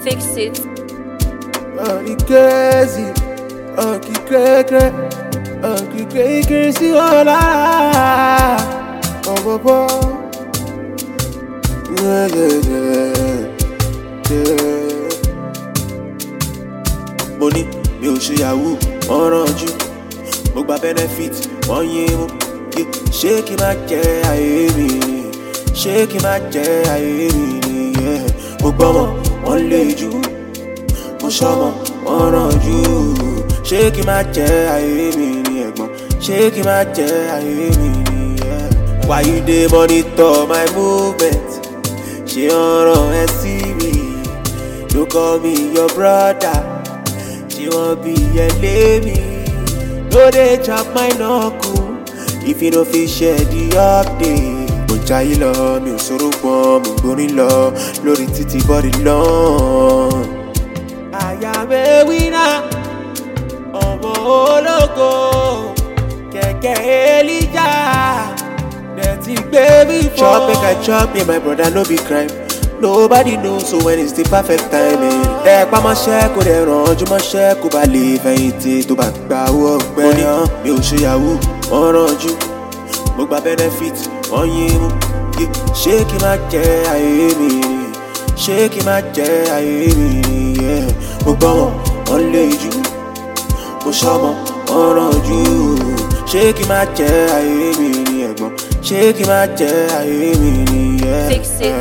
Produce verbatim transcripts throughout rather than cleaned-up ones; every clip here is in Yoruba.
Fix it. Oh, the crazy, oh, the crazy, oh, the crazy, crazy, oh, la, oh, oh, oh, yeah, yeah, yeah, yeah. Money, mi ò ṣe yahoo, wọ́n rànjú, mo gba benefit, wọ́n yé mu, ṣé kí n má jẹ́ ayé mi, ṣé kí n má jẹ́ ayé mi, mo gbọ́mọ̀, wọ́n lé jù. Mo ṣọmọ, wọ́n rànjú. Ṣé kí n má jẹ́ ayé mi ni ẹ̀gbọ́n? Ṣé kí n má jẹ́ ayé mi ni ẹ̀? Why you dey monitor my movement? Ṣé ọ̀ràn ẹ sí mi? You call me your brother. Ṣé wọ́n bí ẹ lé mi? No dey chop my knuckle. If you no fit share the update. Mo jayé lọ, mi ò sọ̀rọ̀ pọ̀, mo gbórin lọ lórí títí bọ́dì lọ́n. I am a winner, ọmọ ológo, kẹ̀kẹ́ Elijah, dirty baby for. Chop make I chop, me my brother no be crime. Nobody knows so when it's the perfect timing. Ẹ pa mọ́ṣẹ́ kó dẹ̀ rànjú mọ́ṣẹ́ kó bá lè fẹ̀yìntì tó bá gba owó ọgbẹ́. Mo ní mi ò ṣe yahoo, wọ́n rànjú, mo gba benefit, wọ́n yé mu. Ṣé kí n má jẹ́ ayé mi ni? Ṣé kí n má jẹ́ ayé mi ni? Mo gbọ́mọ̀, wọ́n lé jù. Mo ṣọmọ, wọ́n rànjú. Ṣé kí n má jẹ́ ayé mi ni ẹ̀gbọ́n? Ṣé kí n má jẹ́ ayé mi ni? Fix it.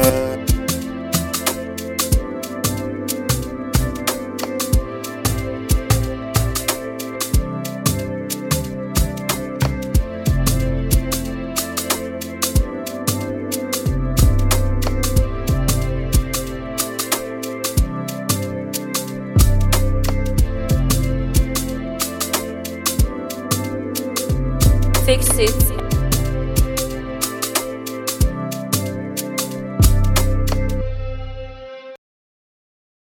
Fix it.